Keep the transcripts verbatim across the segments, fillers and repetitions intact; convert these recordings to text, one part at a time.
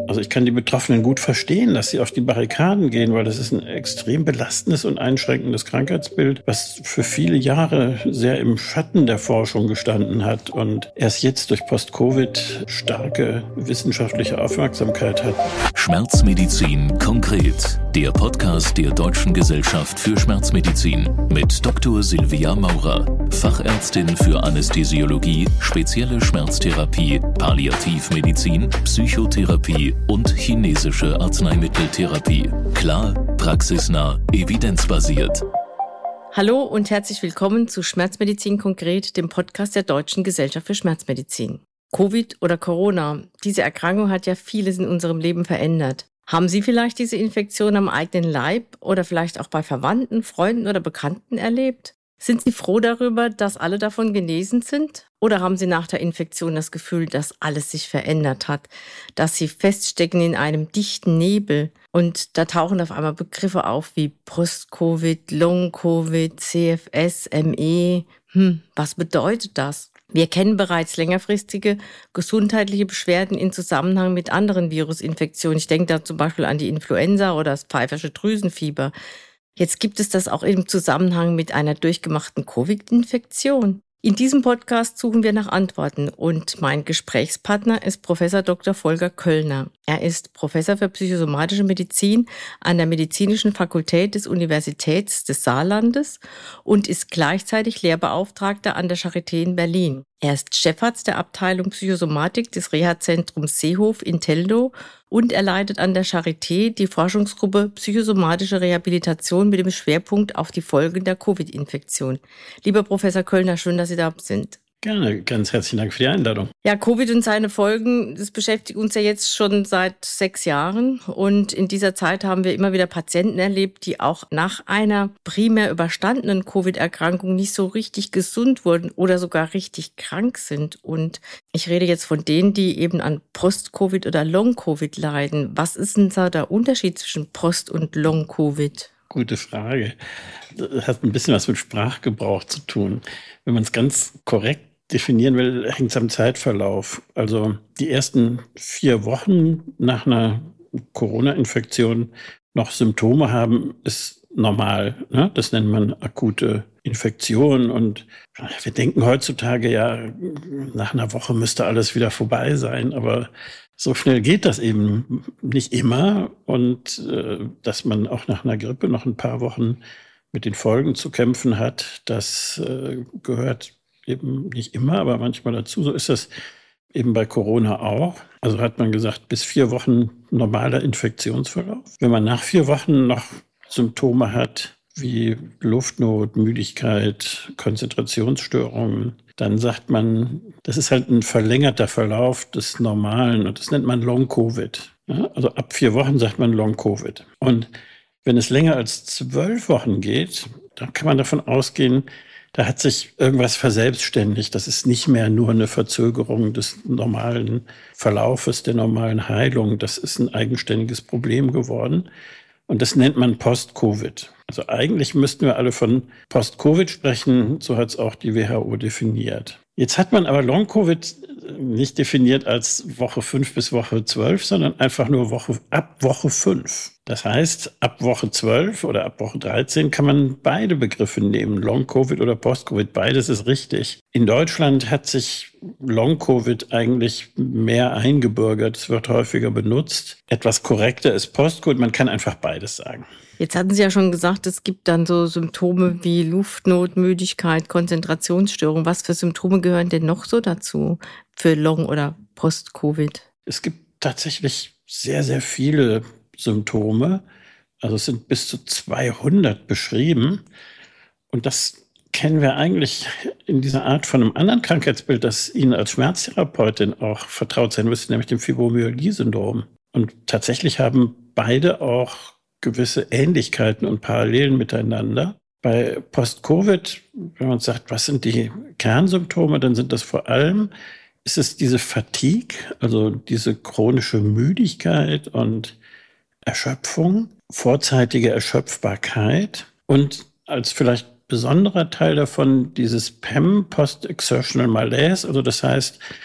Also ich kann die Betroffenen gut verstehen, dass sie auf die Barrikaden gehen, weil das ist ein extrem belastendes und einschränkendes Krankheitsbild, was für viele Jahre sehr im Schatten der Forschung gestanden hat und erst jetzt durch Post-Covid starke wissenschaftliche Aufmerksamkeit hat. Schmerzmedizin konkret, der Podcast der Deutschen Gesellschaft für Schmerzmedizin mit Doktor Silvia Maurer, Fachärztin für Anästhesiologie, spezielle Schmerztherapie, Palliativmedizin, Psychotherapie und chinesische Arzneimitteltherapie. Klar, praxisnah, evidenzbasiert. Hallo und herzlich willkommen zu Schmerzmedizin konkret, dem Podcast der Deutschen Gesellschaft für Schmerzmedizin. Covid oder Corona, diese Erkrankung hat ja vieles in unserem Leben verändert. Haben Sie vielleicht diese Infektion am eigenen Leib oder vielleicht auch bei Verwandten, Freunden oder Bekannten erlebt? Sind Sie froh darüber, dass alle davon genesen sind? Oder haben Sie nach der Infektion das Gefühl, dass alles sich verändert hat, dass Sie feststecken in einem dichten Nebel und da tauchen auf einmal Begriffe auf wie Post-Covid, Long-Covid, C F S, M E? Hm, was bedeutet das? Wir kennen bereits längerfristige gesundheitliche Beschwerden in Zusammenhang mit anderen Virusinfektionen. Ich denke da zum Beispiel an die Influenza oder das pfeifersche Drüsenfieber. Jetzt gibt es das auch im Zusammenhang mit einer durchgemachten Covid-Infektion. In diesem Podcast suchen wir nach Antworten und mein Gesprächspartner ist Professor Doktor Volker Köllner. Er ist Professor für psychosomatische Medizin an der Medizinischen Fakultät des Universitäts des Saarlandes und ist gleichzeitig Lehrbeauftragter an der Charité in Berlin. Er ist Chefarzt der Abteilung Psychosomatik des Reha-Zentrums Seehof in Teldow und er leitet an der Charité die Forschungsgruppe Psychosomatische Rehabilitation mit dem Schwerpunkt auf die Folgen der Covid-Infektion. Lieber Professor Köllner, schön, dass Sie da sind. Gerne, ganz herzlichen Dank für die Einladung. Ja, Covid und seine Folgen, das beschäftigt uns ja jetzt schon seit sechs Jahren. Und in dieser Zeit haben wir immer wieder Patienten erlebt, die auch nach einer primär überstandenen Covid-Erkrankung nicht so richtig gesund wurden oder sogar richtig krank sind. Und ich rede jetzt von denen, die eben an Post-Covid oder Long-Covid leiden. Was ist denn da der Unterschied zwischen Post- und Long-Covid? Gute Frage. Das hat ein bisschen was mit Sprachgebrauch zu tun. Wenn man es ganz korrekt definieren will, hängt es am Zeitverlauf. Also die ersten vier Wochen nach einer Corona-Infektion noch Symptome haben, ist normal. Ne? Das nennt man akute Infektion. Und wir denken heutzutage ja, nach einer Woche müsste alles wieder vorbei sein. Aber so schnell geht das eben nicht immer. Und äh, dass man auch nach einer Grippe noch ein paar Wochen mit den Folgen zu kämpfen hat, das äh, gehört eben nicht immer, aber manchmal dazu. So ist das eben bei Corona auch. Also hat man gesagt, bis vier Wochen normaler Infektionsverlauf. Wenn man nach vier Wochen noch Symptome hat, wie Luftnot, Müdigkeit, Konzentrationsstörungen, dann sagt man, das ist halt ein verlängerter Verlauf des Normalen und das nennt man Long-Covid. Ja, also ab vier Wochen sagt man Long-Covid. Und wenn es länger als zwölf Wochen geht, dann kann man davon ausgehen, da hat sich irgendwas verselbstständigt. Das ist nicht mehr nur eine Verzögerung des normalen Verlaufes, der normalen Heilung. Das ist ein eigenständiges Problem geworden. Und das nennt man Post-Covid. Also eigentlich müssten wir alle von Post-Covid sprechen. So hat es auch die W H O definiert. Jetzt hat man aber Long-Covid nicht definiert als Woche fünf bis Woche zwölf, sondern einfach nur Woche, ab Woche fünf. Das heißt, ab Woche zwölf oder ab Woche dreizehn kann man beide Begriffe nehmen, Long-Covid oder Post-Covid. Beides ist richtig. In Deutschland hat sich Long-Covid eigentlich mehr eingebürgert. Es wird häufiger benutzt. Etwas korrekter ist Post-Covid. Man kann einfach beides sagen. Jetzt hatten Sie ja schon gesagt, es gibt dann so Symptome wie Luftnot, Müdigkeit, Konzentrationsstörung. Was für Symptome gehören denn noch so dazu für Long- oder Post-Covid? Es gibt tatsächlich sehr, sehr viele Symptome. Also es sind bis zu zweihundert beschrieben. Und das kennen wir eigentlich in dieser Art von einem anderen Krankheitsbild, das Ihnen als Schmerztherapeutin auch vertraut sein müsste, nämlich dem Fibromyalgie-Syndrom. Und tatsächlich haben beide auch gewisse Ähnlichkeiten und Parallelen miteinander. Bei Post-Covid, wenn man sagt, was sind die Kernsymptome, dann sind das vor allem, ist es diese Fatigue, also diese chronische Müdigkeit und Erschöpfung, vorzeitige Erschöpfbarkeit und als vielleicht besonderer Teil davon dieses P E M, Post-Exertional Malaise, also das heißt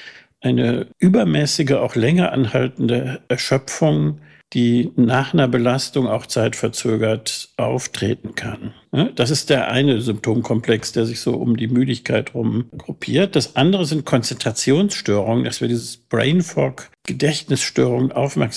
eine übermäßige, auch länger anhaltende Erschöpfung, die nach einer Belastung auch zeitverzögert auftreten kann. Das ist der eine Symptomkomplex, der sich so um die Müdigkeit rum gruppiert. Das andere sind Konzentrationsstörungen, dass wir dieses Brain Fog, Gedächtnisstörungen,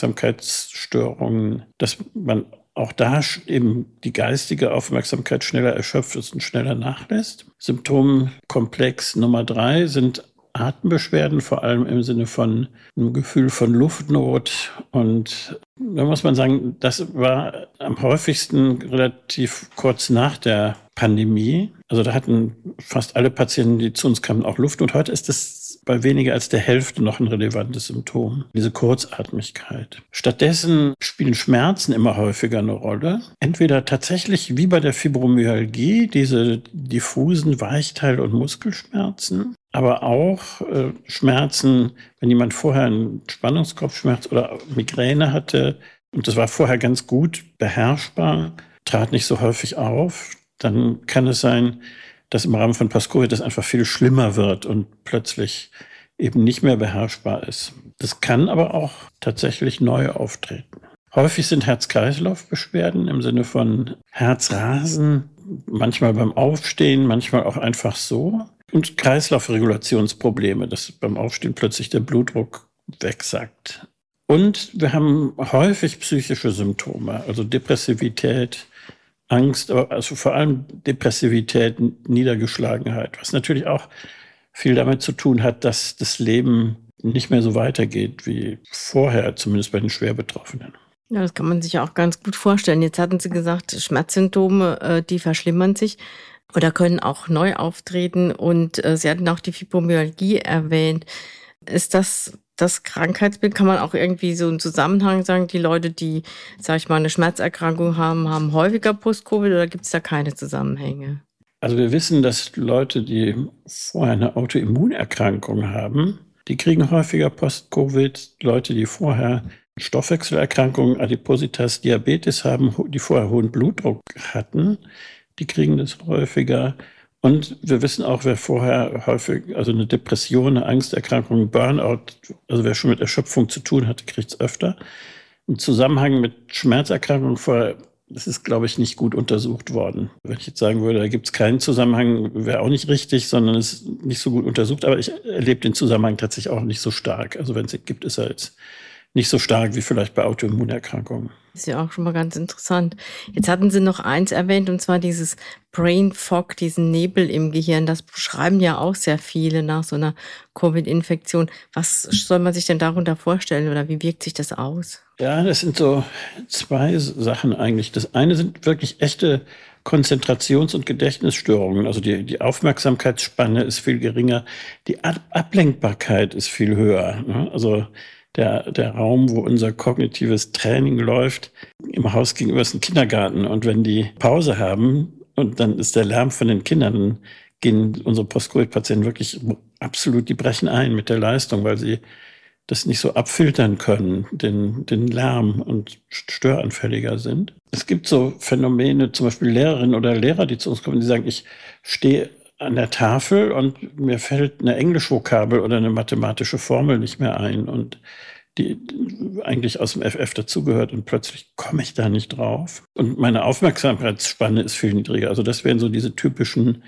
Aufmerksamkeitsstörungen, dass man auch da eben die geistige Aufmerksamkeit schneller erschöpft ist und schneller nachlässt. Symptomkomplex Nummer drei sind Atembeschwerden, vor allem im Sinne von einem Gefühl von Luftnot. Und da muss man sagen, das war am häufigsten relativ kurz nach der Pandemie. Also da hatten fast alle Patienten, die zu uns kamen, auch Luftnot. Heute ist das bei weniger als der Hälfte noch ein relevantes Symptom, diese Kurzatmigkeit. Stattdessen spielen Schmerzen immer häufiger eine Rolle. Entweder tatsächlich wie bei der Fibromyalgie, diese diffusen Weichteil- und Muskelschmerzen, aber auch äh, Schmerzen, wenn jemand vorher einen Spannungskopfschmerz oder Migräne hatte und das war vorher ganz gut beherrschbar, trat nicht so häufig auf, dann kann es sein, dass im Rahmen von Post-Covid das einfach viel schlimmer wird und plötzlich eben nicht mehr beherrschbar ist. Das kann aber auch tatsächlich neu auftreten. Häufig sind Herz-Kreislauf-Beschwerden im Sinne von Herzrasen, manchmal beim Aufstehen, manchmal auch einfach so. Und Kreislaufregulationsprobleme, dass beim Aufstehen plötzlich der Blutdruck wegsackt. Und wir haben häufig psychische Symptome, also Depressivität, Angst, also vor allem Depressivität, Niedergeschlagenheit, was natürlich auch viel damit zu tun hat, dass das Leben nicht mehr so weitergeht wie vorher, zumindest bei den Schwerbetroffenen. Ja, das kann man sich ja auch ganz gut vorstellen. Jetzt hatten Sie gesagt, Schmerzsymptome, die verschlimmern sich oder können auch neu auftreten. Und Sie hatten auch die Fibromyalgie erwähnt. Ist das das Krankheitsbild? Kann man auch irgendwie so einen Zusammenhang sagen, die Leute, die, sag ich mal, eine Schmerzerkrankung haben, haben häufiger Post-Covid oder gibt es da keine Zusammenhänge? Also wir wissen, dass Leute, die vorher eine Autoimmunerkrankung haben, die kriegen häufiger Post-Covid. Leute, die vorher Stoffwechselerkrankungen, Adipositas, Diabetes haben, die vorher hohen Blutdruck hatten, die kriegen das häufiger. Und wir wissen auch, wer vorher häufig, also eine Depression, eine Angsterkrankung, Burnout, also wer schon mit Erschöpfung zu tun hatte, kriegt es öfter. Im Zusammenhang mit Schmerzerkrankungen vorher, das ist, glaube ich, nicht gut untersucht worden. Wenn ich jetzt sagen würde, da gibt es keinen Zusammenhang, wäre auch nicht richtig, sondern es ist nicht so gut untersucht. Aber ich erlebe den Zusammenhang tatsächlich auch nicht so stark. Also wenn es ihn gibt, ist er jetzt nicht so stark wie vielleicht bei Autoimmunerkrankungen. Das ist ja auch schon mal ganz interessant. Jetzt hatten Sie noch eins erwähnt, und zwar dieses Brain Fog, diesen Nebel im Gehirn. Das beschreiben ja auch sehr viele nach so einer Covid-Infektion. Was soll man sich denn darunter vorstellen oder wie wirkt sich das aus? Ja, das sind so zwei Sachen eigentlich. Das eine sind wirklich echte Konzentrations- und Gedächtnisstörungen. Also die, die Aufmerksamkeitsspanne ist viel geringer. Die Ab- Ablenkbarkeit ist viel höher. Ne? Also Der, der Raum, wo unser kognitives Training läuft, im Haus gegenüber ist ein Kindergarten. Und wenn die Pause haben und dann ist der Lärm von den Kindern, dann gehen unsere Post-Covid-Patienten wirklich absolut, die brechen ein mit der Leistung, weil sie das nicht so abfiltern können, den, den Lärm und störanfälliger sind. Es gibt so Phänomene, zum Beispiel Lehrerinnen oder Lehrer, die zu uns kommen, die sagen, ich stehe an der Tafel und mir fällt eine Englischvokabel oder eine mathematische Formel nicht mehr ein und die eigentlich aus dem F F dazugehört und plötzlich komme ich da nicht drauf. Und meine Aufmerksamkeitsspanne ist viel niedriger. Also das wären so diese typischen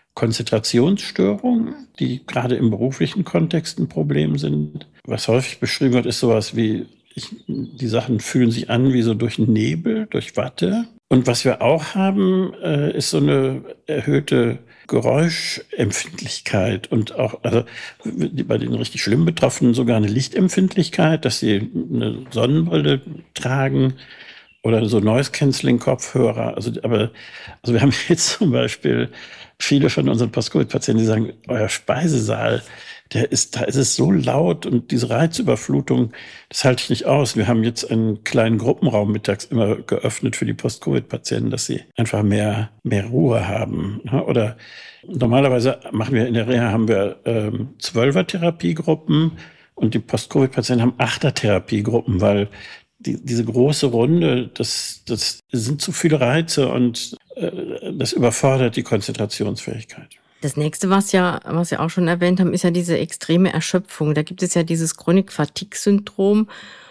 Konzentrationsstörungen, die gerade im beruflichen Kontext ein Problem sind. Was häufig beschrieben wird, ist sowas wie, ich, die Sachen fühlen sich an wie so durch Nebel, durch Watte. Und was wir auch haben, äh, ist so eine erhöhte Geräuschempfindlichkeit und auch, also bei den richtig schlimm Betroffenen sogar eine Lichtempfindlichkeit, dass sie eine Sonnenbrille tragen oder so Noise-Canceling-Kopfhörer. Also, aber, also wir haben jetzt zum Beispiel viele von unseren Post-Covid-Patienten, die sagen, euer Speisesaal, der ist, da ist es so laut und diese Reizüberflutung, das halte ich nicht aus. Wir haben jetzt einen kleinen Gruppenraum mittags immer geöffnet für die Post-Covid-Patienten, dass sie einfach mehr, mehr Ruhe haben. Oder normalerweise machen wir in der Reha haben wir ähm, Zwölfer-Therapiegruppen und die Post-Covid-Patienten haben Achter-Therapiegruppen, weil die, diese große Runde, das, das sind zu viele Reize und äh, das überfordert die Konzentrationsfähigkeit. Das nächste, was ja, was Sie auch schon erwähnt haben, ist ja diese extreme Erschöpfung. Da gibt es ja dieses Chronic-Fatigue-Syndrom.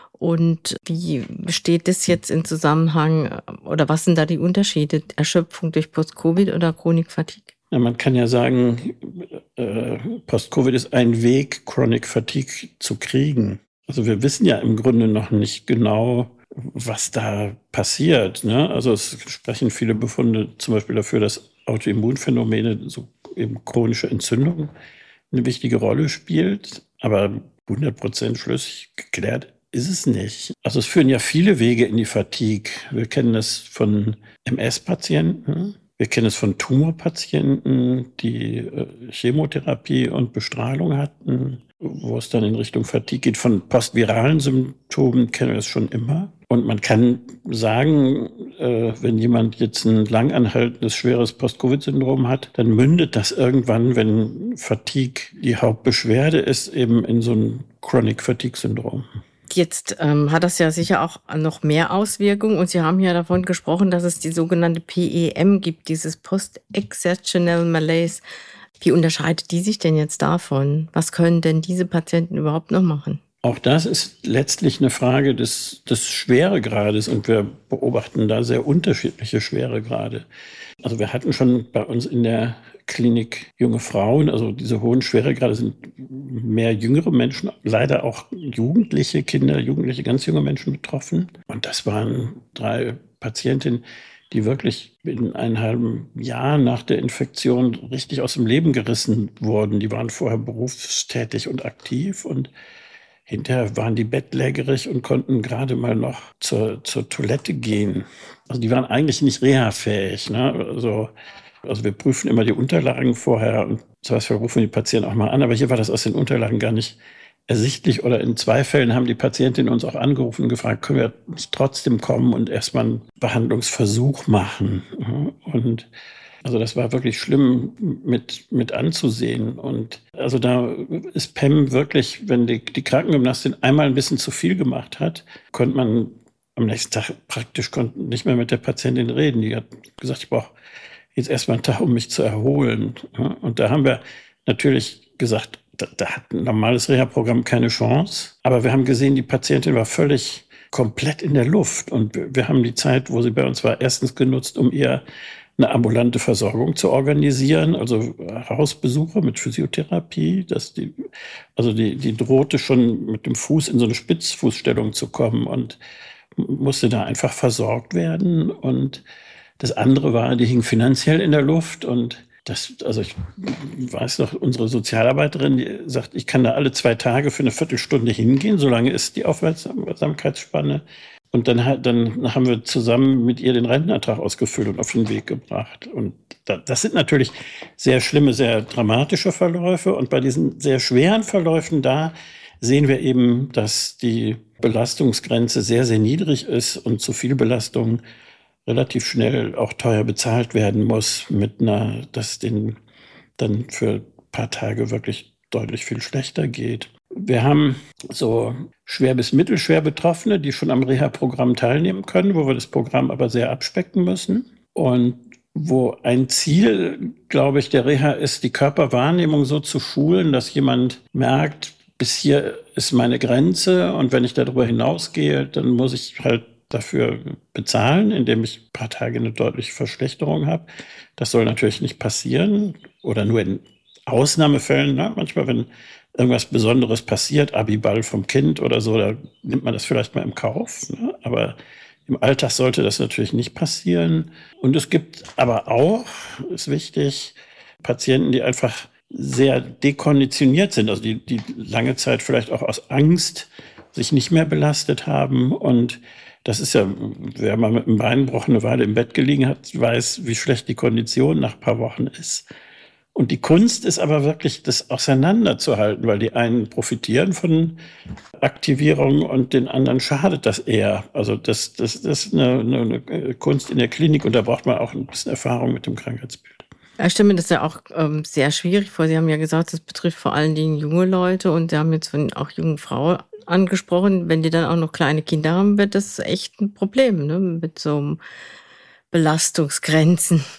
Und wie besteht das jetzt in Zusammenhang oder was sind da die Unterschiede? Erschöpfung durch Post-Covid oder Chronic-Fatigue? Ja, man kann ja sagen, äh, Post-Covid ist ein Weg, Chronic Fatigue zu kriegen. Also wir wissen ja im Grunde noch nicht genau, was da passiert. Ne? Also es sprechen viele Befunde zum Beispiel dafür, dass Autoimmunphänomene, so eben chronische Entzündung, eine wichtige Rolle spielt. Aber hundert Prozent schlüssig geklärt ist es nicht. Also es führen ja viele Wege in die Fatigue. Wir kennen das von M S-Patienten. Wir kennen es von Tumorpatienten, die äh, Chemotherapie und Bestrahlung hatten, wo es dann in Richtung Fatigue geht. Von postviralen Symptomen kennen wir es schon immer. Und man kann sagen, äh, wenn jemand jetzt ein langanhaltendes, schweres Post-Covid-Syndrom hat, dann mündet das irgendwann, wenn Fatigue die Hauptbeschwerde ist, eben in so ein Chronic Fatigue-Syndrom. Jetzt ähm, hat das ja sicher auch noch mehr Auswirkungen und Sie haben ja davon gesprochen, dass es die sogenannte P E M gibt, dieses Post-Exertional Malaise. Wie unterscheidet die sich denn jetzt davon? Was können denn diese Patienten überhaupt noch machen? Auch das ist letztlich eine Frage des, des Schweregrades und wir beobachten da sehr unterschiedliche Schweregrade. Also wir hatten schon bei uns in der Klinik junge Frauen, also diese hohen Schweregrade sind mehr jüngere Menschen, leider auch jugendliche Kinder, jugendliche, ganz junge Menschen betroffen. Und das waren drei Patientinnen, die wirklich in einem halben Jahr nach der Infektion richtig aus dem Leben gerissen wurden. Die waren vorher berufstätig und aktiv und hinterher waren die bettlägerig und konnten gerade mal noch zur, zur Toilette gehen. Also die waren eigentlich nicht reha-fähig. Ne? Also, also wir prüfen immer die Unterlagen vorher und zum Beispiel rufen die Patienten auch mal an. Aber hier war das aus den Unterlagen gar nicht ersichtlich. Oder in zwei Fällen haben die Patientinnen uns auch angerufen und gefragt, können wir nicht trotzdem kommen und erstmal einen Behandlungsversuch machen. Und also das war wirklich schlimm mit, mit anzusehen. Und also da ist P E M wirklich, wenn die, die Krankengymnastin einmal ein bisschen zu viel gemacht hat, konnte man am nächsten Tag praktisch nicht mehr mit der Patientin reden. Die hat gesagt, ich brauche jetzt erstmal einen Tag, um mich zu erholen. Und da haben wir natürlich gesagt, da, da hat ein normales Reha-Programm keine Chance. Aber wir haben gesehen, die Patientin war völlig komplett in der Luft. Und wir, wir haben die Zeit, wo sie bei uns war, erstens genutzt, um ihr eine ambulante Versorgung zu organisieren, also Hausbesuche mit Physiotherapie, dass die, also die, die drohte schon mit dem Fuß in so eine Spitzfußstellung zu kommen und musste da einfach versorgt werden. Und das andere war, die hing finanziell in der Luft und das, also ich weiß noch, unsere Sozialarbeiterin, die sagt, ich kann da alle zwei Tage für eine Viertelstunde hingehen, solange ist die Aufmerksamkeitsspanne. Und dann, dann haben wir zusammen mit ihr den Rentenantrag ausgefüllt und auf den Weg gebracht. Und das sind natürlich sehr schlimme, sehr dramatische Verläufe. Und bei diesen sehr schweren Verläufen, da sehen wir eben, dass die Belastungsgrenze sehr, sehr niedrig ist und zu viel Belastung relativ schnell auch teuer bezahlt werden muss, mit einer, dass denen dann für ein paar Tage wirklich deutlich viel schlechter geht. Wir haben so schwer bis mittelschwer Betroffene, die schon am Reha-Programm teilnehmen können, wo wir das Programm aber sehr abspecken müssen. Und wo ein Ziel, glaube ich, der Reha ist, die Körperwahrnehmung so zu schulen, dass jemand merkt, bis hier ist meine Grenze und wenn ich darüber hinausgehe, dann muss ich halt dafür bezahlen, indem ich ein paar Tage eine deutliche Verschlechterung habe. Das soll natürlich nicht passieren oder nur in Ausnahmefällen. Ne? Manchmal, wenn irgendwas Besonderes passiert, Abiball vom Kind oder so, da nimmt man das vielleicht mal im Kauf. Ne? Aber im Alltag sollte das natürlich nicht passieren. Und es gibt aber auch, ist wichtig, Patienten, die einfach sehr dekonditioniert sind, also die, die lange Zeit vielleicht auch aus Angst sich nicht mehr belastet haben. Und das ist ja, wer mal mit einem Beinbruch eine Weile im Bett gelegen hat, weiß, wie schlecht die Kondition nach ein paar Wochen ist. Und die Kunst ist aber wirklich, das auseinanderzuhalten, weil die einen profitieren von Aktivierung und den anderen schadet das eher. Also das, das, das ist eine, eine Kunst in der Klinik und da braucht man auch ein bisschen Erfahrung mit dem Krankheitsbild. Ja, ich stelle mir das ja auch ähm, sehr schwierig vor. Sie haben ja gesagt, das betrifft vor allen Dingen junge Leute und Sie haben jetzt von auch jungen Frauen angesprochen. Wenn die dann auch noch kleine Kinder haben, wird das echt ein Problem, ne? Mit so Belastungsgrenzen.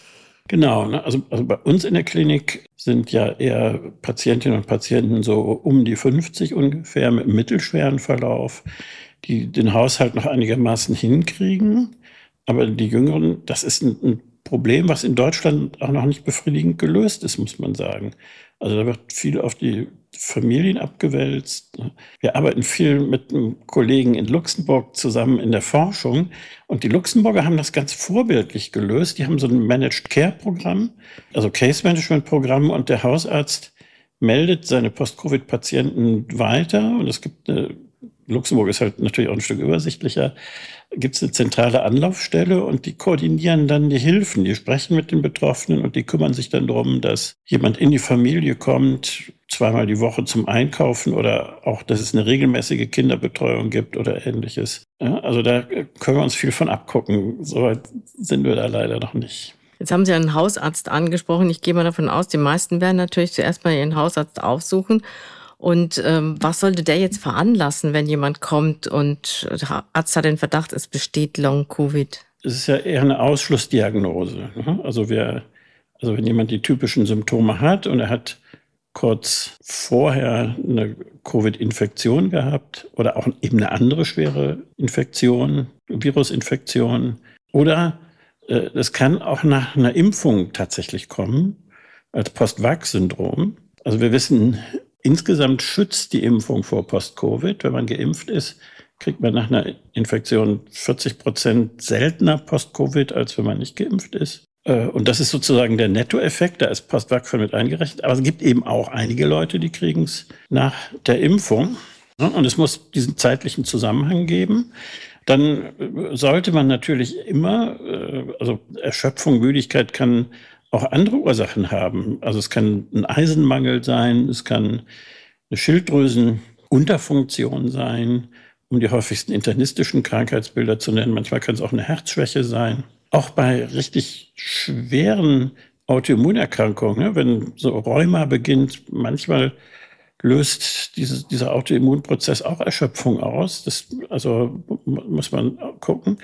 Genau, ne? also, also bei uns in der Klinik sind ja eher Patientinnen und Patienten so um die fünfzig ungefähr mit einem mittelschweren Verlauf, die den Haushalt noch einigermaßen hinkriegen. Aber die Jüngeren, das ist ein, ein Problem, was in Deutschland auch noch nicht befriedigend gelöst ist, muss man sagen. Also da wird viel auf die Familien abgewälzt. Wir arbeiten viel mit einem Kollegen in Luxemburg zusammen in der Forschung. Und die Luxemburger haben das ganz vorbildlich gelöst. Die haben so ein Managed Care Programm, also Case Management Programm. Und der Hausarzt meldet seine Post-Covid-Patienten weiter. Und es gibt eine, Luxemburg ist halt natürlich auch ein Stück übersichtlicher, gibt es eine zentrale Anlaufstelle und die koordinieren dann die Hilfen. Die sprechen mit den Betroffenen und die kümmern sich dann darum, dass jemand in die Familie kommt, zweimal die Woche zum Einkaufen oder auch, dass es eine regelmäßige Kinderbetreuung gibt oder Ähnliches. Ja, also da können wir uns viel von abgucken. Soweit sind wir da leider noch nicht. Jetzt haben Sie einen Hausarzt angesprochen. Ich gehe mal davon aus, die meisten werden natürlich zuerst mal ihren Hausarzt aufsuchen. Und ähm, was sollte der jetzt veranlassen, wenn jemand kommt und der Arzt hat den Verdacht, es besteht Long-Covid? Es ist ja eher eine Ausschlussdiagnose. Ne? Also, wir, also wenn jemand die typischen Symptome hat und er hat kurz vorher eine Covid-Infektion gehabt oder auch eben eine andere schwere Infektion, Virusinfektion, oder äh, das kann auch nach einer Impfung tatsächlich kommen, als Post-Vax-Syndrom. Also wir wissen, insgesamt schützt die Impfung vor Post-Covid. Wenn man geimpft ist, kriegt man nach einer Infektion vierzig Prozent seltener Post-Covid, als wenn man nicht geimpft ist. Und das ist sozusagen der Nettoeffekt, da ist Post-Vax mit eingerechnet. Aber es gibt eben auch einige Leute, die kriegen es nach der Impfung. Und es muss diesen zeitlichen Zusammenhang geben. Dann sollte man natürlich immer, also Erschöpfung, Müdigkeit kann auch andere Ursachen haben. Also es kann ein Eisenmangel sein, es kann eine Schilddrüsenunterfunktion sein, um die häufigsten internistischen Krankheitsbilder zu nennen. Manchmal kann es auch eine Herzschwäche sein. Auch bei richtig schweren Autoimmunerkrankungen, ne, wenn so Rheuma beginnt, manchmal löst dieses, dieser Autoimmunprozess auch Erschöpfung aus. Das, also muss man gucken.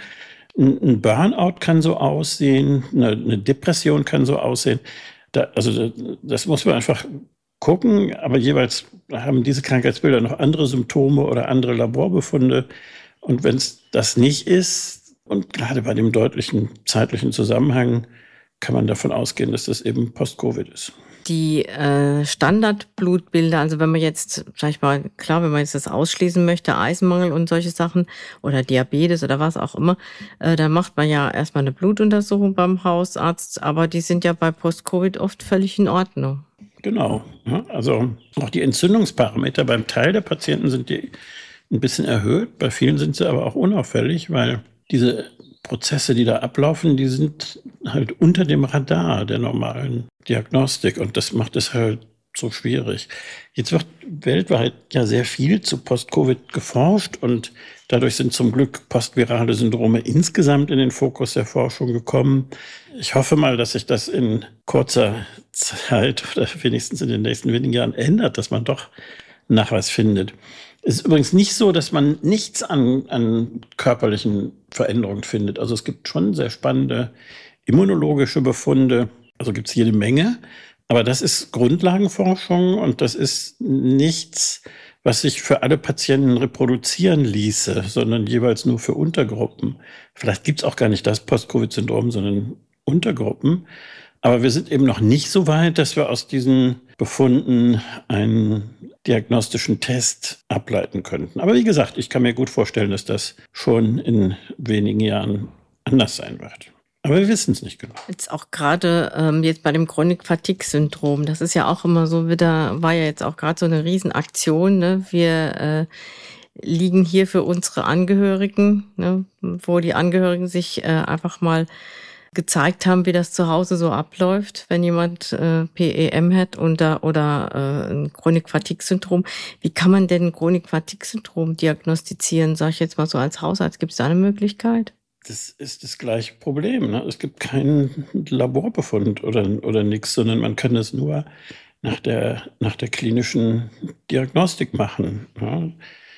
Ein Burnout kann so aussehen, eine, eine Depression kann so aussehen. Da, also das muss man einfach gucken, aber jeweils haben diese Krankheitsbilder noch andere Symptome oder andere Laborbefunde. Und wenn es das nicht ist, und gerade bei dem deutlichen zeitlichen Zusammenhang, kann man davon ausgehen, dass das eben Post-Covid ist. Die äh, Standardblutbilder, also wenn man jetzt, sag ich mal, klar, wenn man jetzt das ausschließen möchte, Eisenmangel und solche Sachen oder Diabetes oder was auch immer, äh, da macht man ja erstmal eine Blutuntersuchung beim Hausarzt, aber die sind ja bei Post-Covid oft völlig in Ordnung. Genau, ja, also auch die Entzündungsparameter beim Teil der Patienten sind die ein bisschen erhöht, bei vielen sind sie aber auch unauffällig, weil diese Prozesse, die da ablaufen, die sind halt unter dem Radar der normalen Diagnostik und das macht es halt so schwierig. Jetzt wird weltweit ja sehr viel zu Post-Covid geforscht und dadurch sind zum Glück postvirale Syndrome insgesamt in den Fokus der Forschung gekommen. Ich hoffe mal, dass sich das in kurzer Zeit oder wenigstens in den nächsten wenigen Jahren ändert, dass man doch Nachweis findet. Es ist übrigens nicht so, dass man nichts an, an körperlichen Veränderungen findet. Also es gibt schon sehr spannende immunologische Befunde. Also gibt es jede Menge. Aber das ist Grundlagenforschung und das ist nichts, was sich für alle Patienten reproduzieren ließe, sondern jeweils nur für Untergruppen. Vielleicht gibt es auch gar nicht das Post-Covid-Syndrom, sondern Untergruppen. Aber wir sind eben noch nicht so weit, dass wir aus diesen Befunden einen diagnostischen Test ableiten könnten. Aber wie gesagt, ich kann mir gut vorstellen, dass das schon in wenigen Jahren anders sein wird. Aber wir wissen es nicht genau. Jetzt auch gerade ähm, jetzt bei dem Chronic-Fatigue-Syndrom, das ist ja auch immer so wieder, war ja jetzt auch gerade so eine Riesenaktion. Ne? Wir äh, liegen hier für unsere Angehörigen, ne? Wo die Angehörigen sich äh, einfach mal gezeigt haben, wie das zu Hause so abläuft, wenn jemand äh, P E M hat oder, oder äh, ein Chronic-Fatigue-Syndrom. Wie kann man denn ein Chronic-Fatigue-Syndrom diagnostizieren, sage ich jetzt mal so als Hausarzt? Gibt es da eine Möglichkeit? Das ist das gleiche Problem. Ne? Es gibt keinen Laborbefund oder, oder nichts, sondern man kann das nur nach der, nach der klinischen Diagnostik machen. Ja?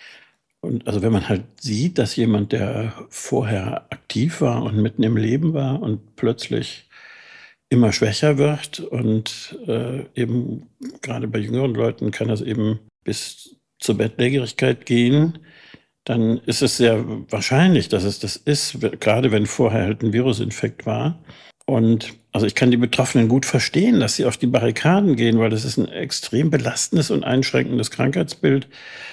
Und also wenn man halt sieht, dass jemand, der vorher aktiv war und mitten im Leben war und plötzlich immer schwächer wird und äh, eben gerade bei jüngeren Leuten kann das eben bis zur Bettlägerigkeit gehen, dann ist es sehr wahrscheinlich, dass es das ist, gerade wenn vorher halt ein Virusinfekt war. Und also ich kann die Betroffenen gut verstehen, dass sie auf die Barrikaden gehen, weil das ist ein extrem belastendes und einschränkendes Krankheitsbild,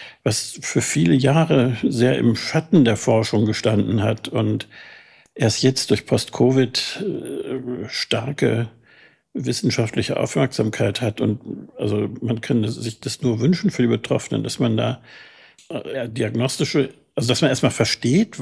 was für viele Jahre sehr im Schatten der Forschung gestanden hat und erst jetzt durch Post-Covid äh, starke wissenschaftliche Aufmerksamkeit hat. Und also man kann sich das nur wünschen für die Betroffenen, dass man da äh, diagnostische, also dass man erstmal versteht,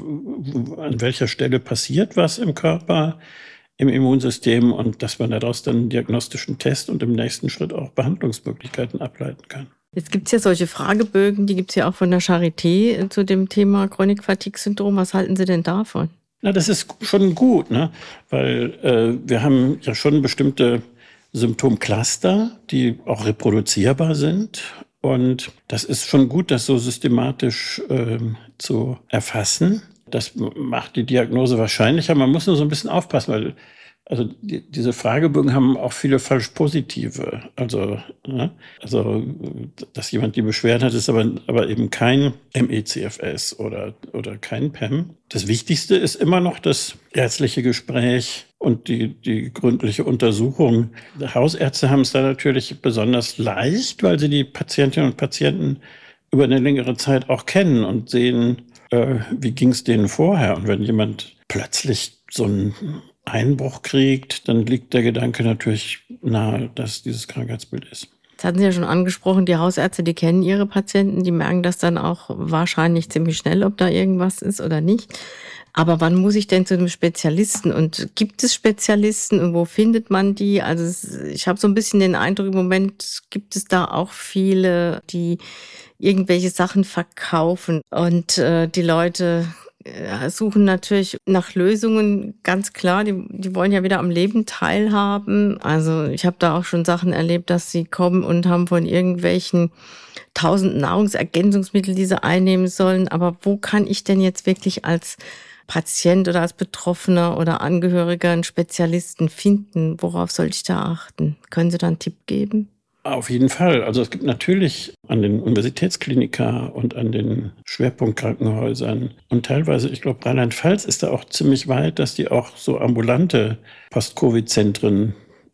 an welcher Stelle passiert was im Körper, im Immunsystem und dass man daraus dann einen diagnostischen Test und im nächsten Schritt auch Behandlungsmöglichkeiten ableiten kann. Jetzt gibt es ja solche Fragebögen, die gibt es ja auch von der Charité zu dem Thema Chronic-Fatigue-Syndrom. Was halten Sie denn davon? Na, das ist schon gut, ne? Weil äh, wir haben ja schon bestimmte Symptomcluster, die auch reproduzierbar sind. Und das ist schon gut, das so systematisch äh, zu erfassen. Das macht die Diagnose wahrscheinlicher. Man muss nur so ein bisschen aufpassen, weil also die, diese Fragebögen haben auch viele falsch positive. Also, ne? Also dass jemand die Beschwerden hat, ist aber, aber eben kein M E C F S oder, oder kein P E M. Das Wichtigste ist immer noch das ärztliche Gespräch und die, die gründliche Untersuchung. Die Hausärzte haben es da natürlich besonders leicht, weil sie die Patientinnen und Patienten über eine längere Zeit auch kennen und sehen, äh, wie ging es denen vorher. Und wenn jemand plötzlich so einen Einbruch kriegt, dann liegt der Gedanke natürlich nahe, dass dieses Krankheitsbild ist. Das hatten Sie ja schon angesprochen, die Hausärzte, die kennen ihre Patienten, die merken das dann auch wahrscheinlich ziemlich schnell, ob da irgendwas ist oder nicht. Aber wann muss ich denn zu einem Spezialisten? Und gibt es Spezialisten und wo findet man die? Also ich habe so ein bisschen den Eindruck, im Moment gibt es da auch viele, die irgendwelche Sachen verkaufen und äh, die Leute suchen natürlich nach Lösungen, ganz klar. Die, die wollen ja wieder am Leben teilhaben. Also ich habe da auch schon Sachen erlebt, dass sie kommen und haben von irgendwelchen tausend Nahrungsergänzungsmittel, die sie einnehmen sollen. Aber wo kann ich denn jetzt wirklich als Patient oder als Betroffener oder Angehöriger einen Spezialisten finden? Worauf soll ich da achten? Können Sie da einen Tipp geben? Auf jeden Fall. Also es gibt natürlich an den Universitätsklinika und an den Schwerpunktkrankenhäusern und teilweise, ich glaube, Rheinland-Pfalz ist da auch ziemlich weit, dass die auch so ambulante Post-Covid-Zentren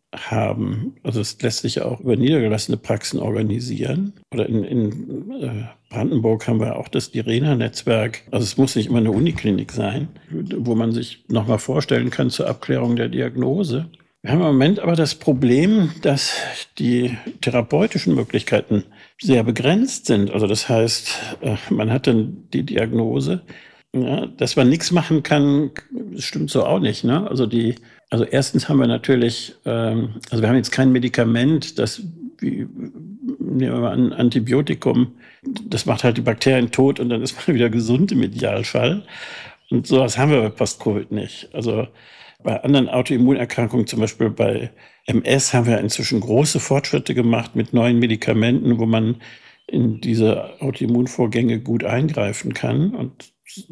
haben. Also es lässt sich ja auch über niedergelassene Praxen organisieren. Oder in, in äh, Brandenburg haben wir auch das Direna-Netzwerk. Also es muss nicht immer eine Uniklinik sein, wo man sich nochmal vorstellen kann zur Abklärung der Diagnose. Wir haben im Moment aber das Problem, dass die therapeutischen Möglichkeiten sehr begrenzt sind. Also das heißt, man hat dann die Diagnose, ja, dass man nichts machen kann, stimmt so auch nicht. Ne? Also die, also erstens haben wir natürlich, ähm, also wir haben jetzt kein Medikament, das wie, nehmen wir mal ein Antibiotikum, das macht halt die Bakterien tot und dann ist man wieder gesund im Idealfall. Und sowas haben wir bei Post-Covid nicht. Also bei anderen Autoimmunerkrankungen, zum Beispiel bei M S, haben wir inzwischen große Fortschritte gemacht mit neuen Medikamenten, wo man in diese Autoimmunvorgänge gut eingreifen kann. Und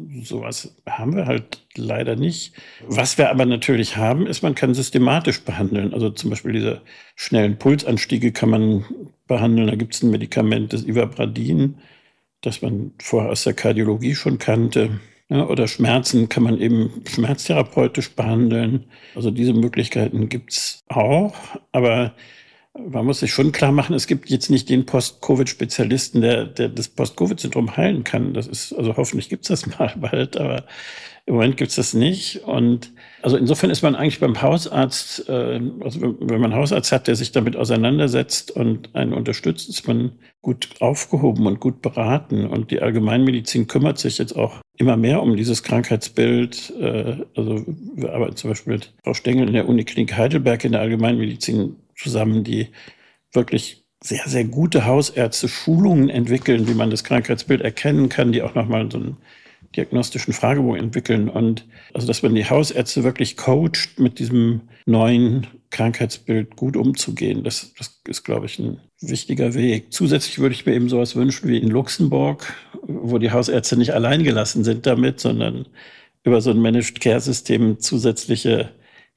sowas haben wir halt leider nicht. Was wir aber natürlich haben, ist, man kann systematisch behandeln. Also zum Beispiel diese schnellen Pulsanstiege kann man behandeln. Da gibt es ein Medikament, das Ivabradin, das man vorher aus der Kardiologie schon kannte. Ja, oder Schmerzen kann man eben schmerztherapeutisch behandeln. Also diese Möglichkeiten gibt's auch. Aber man muss sich schon klar machen, es gibt jetzt nicht den Post-Covid-Spezialisten, der, der das Post-Covid-Syndrom heilen kann. Das ist, also hoffentlich gibt's das mal bald, aber im Moment gibt's das nicht. Und also insofern ist man eigentlich beim Hausarzt, äh, also wenn man einen Hausarzt hat, der sich damit auseinandersetzt und einen unterstützt, ist man gut aufgehoben und gut beraten. Und die Allgemeinmedizin kümmert sich jetzt auch immer mehr um dieses Krankheitsbild. Äh, also wir arbeiten zum Beispiel mit Frau Stengel in der Uniklinik Heidelberg in der Allgemeinmedizin zusammen, die wirklich sehr, sehr gute Hausärzte Schulungen entwickeln, wie man das Krankheitsbild erkennen kann, die auch nochmal so einen diagnostischen Fragebogen entwickeln. Und also, dass man die Hausärzte wirklich coacht, mit diesem neuen Krankheitsbild gut umzugehen, das, das ist, glaube ich, ein wichtiger Weg. Zusätzlich würde ich mir eben sowas wünschen wie in Luxemburg, wo die Hausärzte nicht allein gelassen sind damit, sondern über so ein Managed-Care-System zusätzliche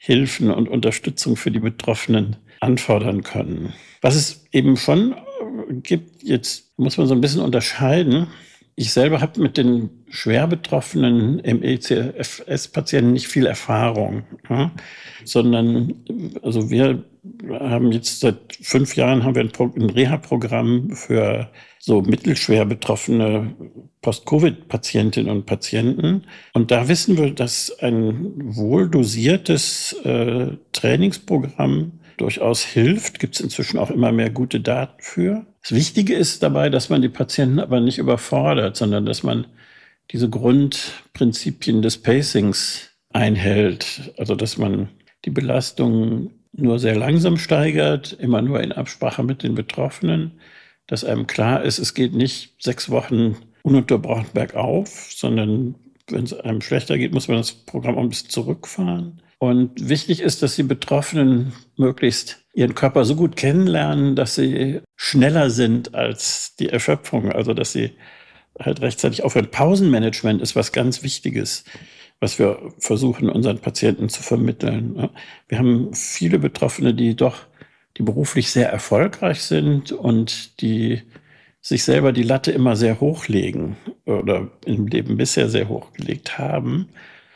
Hilfen und Unterstützung für die Betroffenen anfordern können. Was es eben schon gibt, jetzt muss man so ein bisschen unterscheiden. Ich selber habe mit den schwer betroffenen M E C F S-Patienten nicht viel Erfahrung, ja? Sondern also wir haben jetzt seit fünf Jahren haben wir ein, Pro- ein Reha-Programm für so mittelschwer betroffene Post-Covid-Patientinnen und Patienten. Und da wissen wir, dass ein wohl dosiertes äh, Trainingsprogramm durchaus hilft. Gibt es inzwischen auch immer mehr gute Daten für. Das Wichtige ist dabei, dass man die Patienten aber nicht überfordert, sondern dass man diese Grundprinzipien des Pacings einhält. Also dass man die Belastung nur sehr langsam steigert, immer nur in Absprache mit den Betroffenen, dass einem klar ist, es geht nicht sechs Wochen ununterbrochen bergauf, sondern wenn es einem schlechter geht, muss man das Programm auch ein bisschen zurückfahren. Und wichtig ist, dass die Betroffenen möglichst ihren Körper so gut kennenlernen, dass sie schneller sind als die Erschöpfung, also dass sie halt rechtzeitig aufhören. Pausenmanagement ist was ganz Wichtiges, was wir versuchen, unseren Patienten zu vermitteln. Wir haben viele Betroffene, die doch, die beruflich sehr erfolgreich sind und die sich selber die Latte immer sehr hochlegen oder im Leben bisher sehr hochgelegt haben.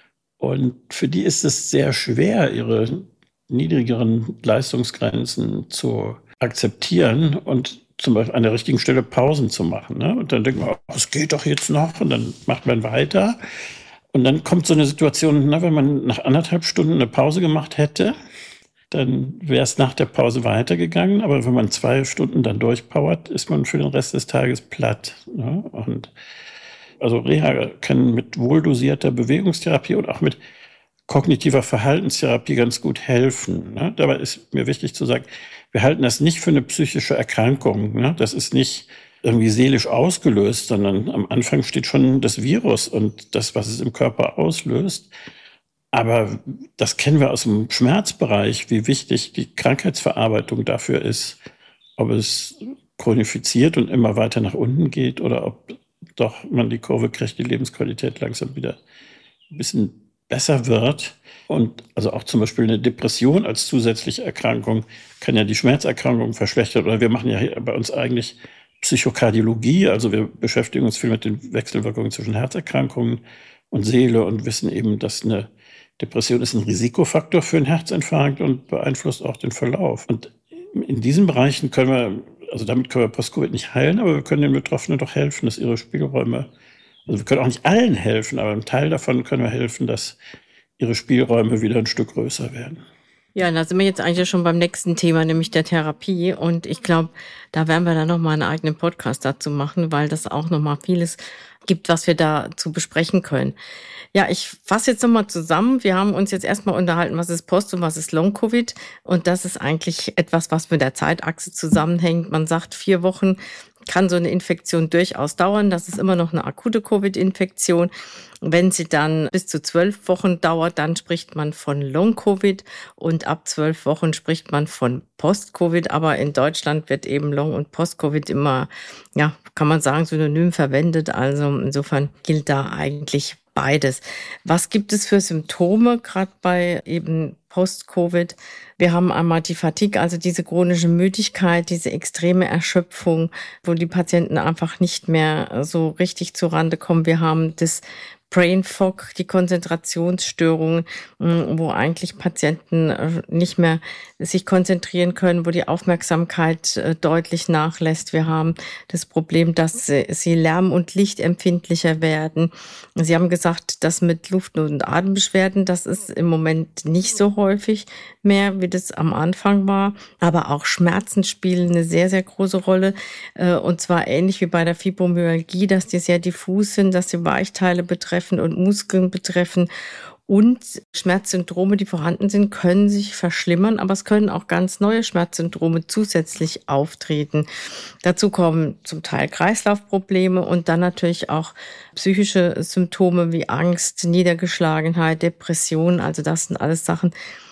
Und für die ist es sehr schwer, ihre niedrigeren Leistungsgrenzen zu akzeptieren und zum Beispiel an der richtigen Stelle Pausen zu machen. Ne? Und dann denkt man, oh, es geht doch jetzt noch, und dann macht man weiter. Und dann kommt so eine Situation, na, wenn man nach anderthalb Stunden eine Pause gemacht hätte, dann wäre es nach der Pause weitergegangen. Aber wenn man zwei Stunden dann durchpowert, ist man für den Rest des Tages platt. Ne? Und also Reha kann mit wohldosierter Bewegungstherapie und auch mit kognitiver Verhaltenstherapie ganz gut helfen. Ne? Dabei ist mir wichtig zu sagen, wir halten das nicht für eine psychische Erkrankung. Ne? Das ist nicht irgendwie seelisch ausgelöst, sondern am Anfang steht schon das Virus und das, was es im Körper auslöst. Aber das kennen wir aus dem Schmerzbereich, wie wichtig die Krankheitsverarbeitung dafür ist, ob es chronifiziert und immer weiter nach unten geht oder ob doch man die Kurve kriegt, die Lebensqualität langsam wieder ein bisschen besser wird. Und also auch zum Beispiel eine Depression als zusätzliche Erkrankung kann ja die Schmerzerkrankung verschlechtern. Oder wir machen ja hier bei uns eigentlich Psychokardiologie, also wir beschäftigen uns viel mit den Wechselwirkungen zwischen Herzerkrankungen und Seele und wissen eben, dass eine Depression ist ein Risikofaktor für einen Herzinfarkt und beeinflusst auch den Verlauf. Und in diesen Bereichen können wir, also damit können wir Post-Covid nicht heilen, aber wir können den Betroffenen doch helfen, dass ihre Spielräume, also wir können auch nicht allen helfen, aber einem Teil davon können wir helfen, dass ihre Spielräume wieder ein Stück größer werden. Ja, da sind wir jetzt eigentlich schon beim nächsten Thema, nämlich der Therapie. Und ich glaube, da werden wir dann nochmal einen eigenen Podcast dazu machen, weil das auch nochmal vieles gibt, was wir da zu besprechen können. Ja, ich fasse jetzt nochmal zusammen. Wir haben uns jetzt erstmal unterhalten, was ist Post- und was ist Long-Covid. Und das ist eigentlich etwas, was mit der Zeitachse zusammenhängt. Man sagt, vier Wochen kann so eine Infektion durchaus dauern. Das ist immer noch eine akute Covid-Infektion. Wenn sie dann bis zu zwölf Wochen dauert, dann spricht man von Long-Covid und ab zwölf Wochen spricht man von Post-Covid. Aber in Deutschland wird eben Long- und Post-Covid immer, ja, kann man sagen, synonym verwendet. Also insofern gilt da eigentlich beides. Was gibt es für Symptome, gerade bei eben Post-Covid? Wir haben einmal die Fatigue, also diese chronische Müdigkeit, diese extreme Erschöpfung, wo die Patienten einfach nicht mehr so richtig zurande kommen. Wir haben das Brain Fog, die Konzentrationsstörungen, wo eigentlich Patienten nicht mehr sich konzentrieren können, wo die Aufmerksamkeit deutlich nachlässt. Wir haben das Problem, dass sie lärm- und lichtempfindlicher werden. Sie haben gesagt, das mit Luft- und Atembeschwerden, das ist im Moment nicht so häufig mehr, wie das am Anfang war. Aber auch Schmerzen spielen eine sehr, sehr große Rolle. Und zwar ähnlich wie bei der Fibromyalgie, dass die sehr diffus sind, dass sie Weichteile betreffen und Muskeln betreffen. Und Schmerzsyndrome, die vorhanden sind, können sich verschlimmern, aber es können auch ganz neue Schmerzsyndrome zusätzlich auftreten. Dazu kommen zum Teil Kreislaufprobleme und dann natürlich auch psychische Symptome wie Angst, Niedergeschlagenheit, Depression. Also das sind alles Sachen,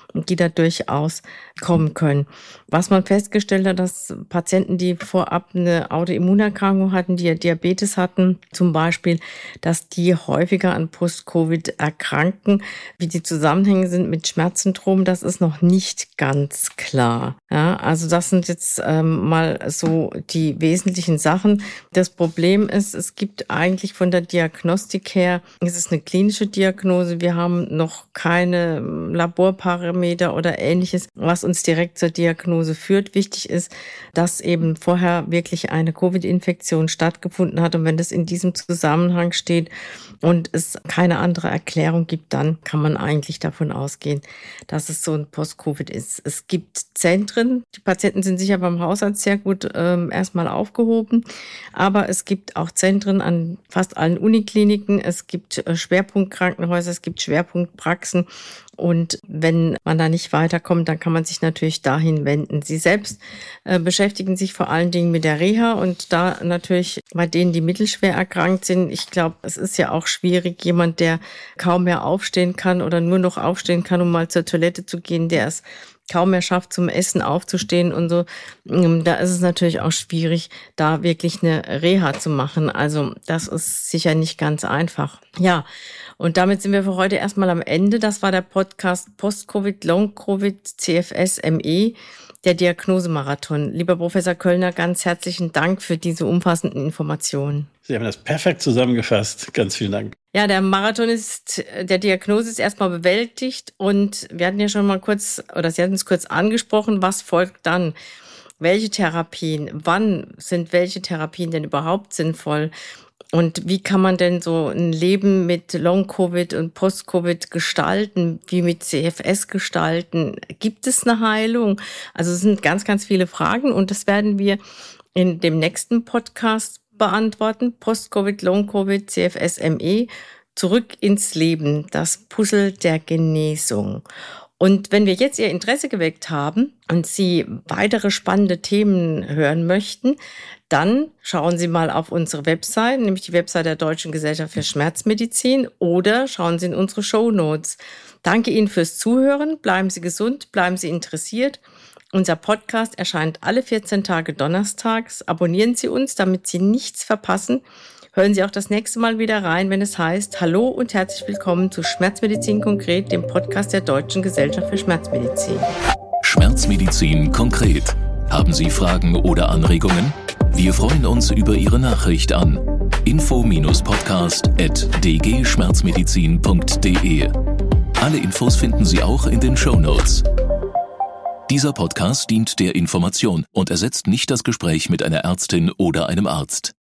die da durchaus kommen können. Was man festgestellt hat, dass Patienten, die vorab eine Autoimmunerkrankung hatten, die ja Diabetes hatten, zum Beispiel, dass die häufiger an Post-Covid erkranken. Wie die Zusammenhänge sind mit Schmerzsyndrom, das ist noch nicht ganz klar. Ja, also das sind jetzt ähm, mal so die wesentlichen Sachen. Das Problem ist, es gibt eigentlich von der Diagnostik her, es ist eine klinische Diagnose, wir haben noch keine Laborparameter oder Ähnliches, was uns direkt zur Diagnose führt. Wichtig ist, dass eben vorher wirklich eine Covid-Infektion stattgefunden hat und wenn das in diesem Zusammenhang steht und es keine andere Erklärung gibt, dann kann man eigentlich davon ausgehen, dass es so ein Post-Covid ist. Es gibt Zentren, die Patienten sind sicher beim Hausarzt sehr gut ähm, erstmal aufgehoben, aber es gibt auch Zentren an fast allen Unikliniken, es gibt äh, Schwerpunktkrankenhäuser, es gibt Schwerpunktpraxen. Und wenn man da nicht weiterkommt, dann kann man sich natürlich dahin wenden. Sie selbst äh, beschäftigen sich vor allen Dingen mit der Reha und da natürlich bei denen, die mittelschwer erkrankt sind. Ich glaube, es ist ja auch schwierig, jemand, der kaum mehr aufstehen kann oder nur noch aufstehen kann, um mal zur Toilette zu gehen, der es kaum mehr schafft, zum Essen aufzustehen und so. Da ist es natürlich auch schwierig, da wirklich eine Reha zu machen. Also das ist sicher nicht ganz einfach. Ja, und damit sind wir für heute erstmal am Ende. Das war der Podcast Post-Covid, Long-Covid, C F S M E, der Diagnosemarathon. Lieber Professor Köllner, ganz herzlichen Dank für diese umfassenden Informationen. Sie haben das perfekt zusammengefasst. Ganz vielen Dank. Ja, der Marathon ist, der Diagnose ist erstmal bewältigt und wir hatten ja schon mal kurz, oder Sie hatten es kurz angesprochen, was folgt dann? Welche Therapien? Wann sind welche Therapien denn überhaupt sinnvoll? Und wie kann man denn so ein Leben mit Long-Covid und Post-Covid gestalten, wie mit C F S gestalten? Gibt es eine Heilung? Also es sind ganz, ganz viele Fragen und das werden wir in dem nächsten Podcast beantworten. Post-Covid, Long-Covid, C F S M E, zurück ins Leben, das Puzzle der Genesung. Und wenn wir jetzt Ihr Interesse geweckt haben und Sie weitere spannende Themen hören möchten, dann schauen Sie mal auf unsere Website, nämlich die Website der Deutschen Gesellschaft für Schmerzmedizin, oder schauen Sie in unsere Shownotes. Danke Ihnen fürs Zuhören, bleiben Sie gesund, bleiben Sie interessiert. Unser Podcast erscheint alle vierzehn Tage donnerstags. Abonnieren Sie uns, damit Sie nichts verpassen. Hören Sie auch das nächste Mal wieder rein, wenn es heißt, hallo und herzlich willkommen zu Schmerzmedizin konkret, dem Podcast der Deutschen Gesellschaft für Schmerzmedizin. Schmerzmedizin konkret. Haben Sie Fragen oder Anregungen? Wir freuen uns über Ihre Nachricht an info podcast at d g schmerzmedizin punkt d e. Alle Infos finden Sie auch in den Shownotes. Dieser Podcast dient der Information und ersetzt nicht das Gespräch mit einer Ärztin oder einem Arzt.